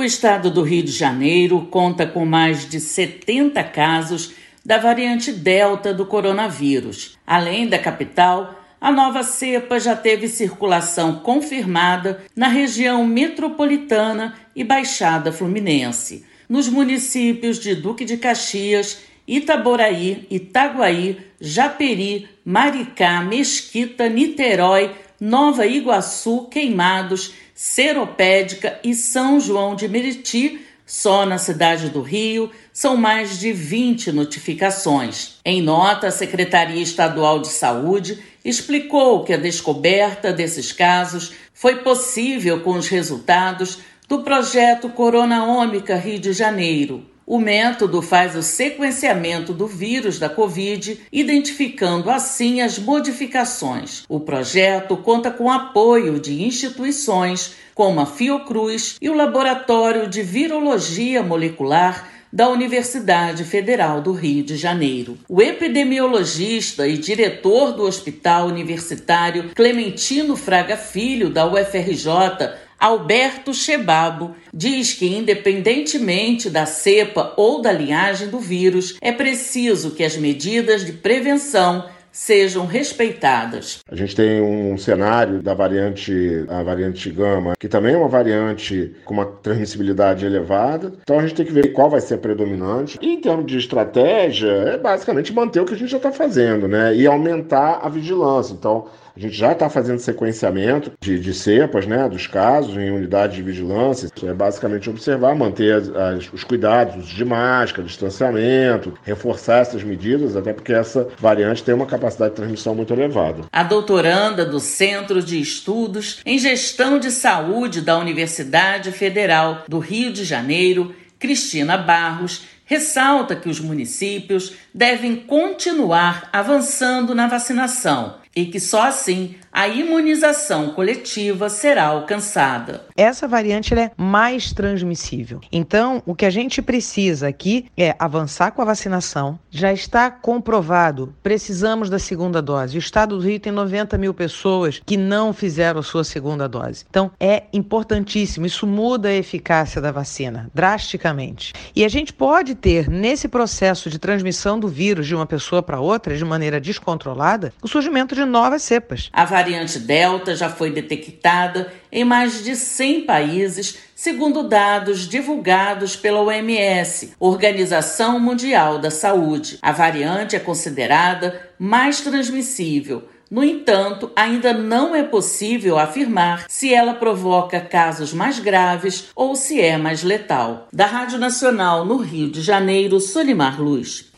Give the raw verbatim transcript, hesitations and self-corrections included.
O estado do Rio de Janeiro conta com mais de setenta casos da variante Delta do coronavírus. Além da capital, a nova cepa já teve circulação confirmada na região metropolitana e Baixada Fluminense. Nos municípios de Duque de Caxias, Itaboraí, Itaguaí, Japeri, Maricá, Mesquita, Niterói, Nova Iguaçu, Queimados, Seropédica e São João de Meriti, só na cidade do Rio, são mais de vinte notificações. Em nota, a Secretaria Estadual de Saúde explicou que a descoberta desses casos foi possível com os resultados do projeto Corona Ômica Rio de Janeiro. O método faz o sequenciamento do vírus da Covid, identificando assim as modificações. O projeto conta com apoio de instituições como a Fiocruz e o Laboratório de Virologia Molecular da Universidade Federal do Rio de Janeiro. O epidemiologista e diretor do Hospital Universitário Clementino Fraga Filho, da U F R J, Alberto Chebabo, diz que, independentemente da cepa ou da linhagem do vírus, é preciso que as medidas de prevenção sejam respeitadas. A gente tem um cenário da variante, a variante Gama, que também é uma variante com uma transmissibilidade elevada. Então a gente tem que ver qual vai ser a predominante. E em termos de estratégia, é basicamente manter o que a gente já está fazendo, né? E aumentar a vigilância. Então, a gente já está fazendo sequenciamento de, de cepas, né, dos casos em unidade de vigilância. É basicamente observar, manter as, as, os cuidados, uso de máscara, distanciamento, reforçar essas medidas, até porque essa variante tem uma capacidade de transmissão muito elevada. A doutoranda do Centro de Estudos em Gestão de Saúde da Universidade Federal do Rio de Janeiro, Cristina Barros, ressalta que os municípios devem continuar avançando na vacinação e que só assim a imunização coletiva será alcançada. Essa variante ela é mais transmissível. Então, o que a gente precisa aqui é avançar com a vacinação. Já está comprovado, precisamos da segunda dose. O estado do Rio tem noventa mil pessoas que não fizeram a sua segunda dose. Então, é importantíssimo. Isso muda a eficácia da vacina drasticamente. E a gente pode ter, nesse processo de transmissão do vírus de uma pessoa para outra, de maneira descontrolada, o surgimento de novas cepas. A variante Delta já foi detectada em mais de cem países, segundo dados divulgados pela O M S, Organização Mundial da Saúde. A variante é considerada mais transmissível. No entanto, ainda não é possível afirmar se ela provoca casos mais graves ou se é mais letal. Da Rádio Nacional no Rio de Janeiro, Solimar Luz.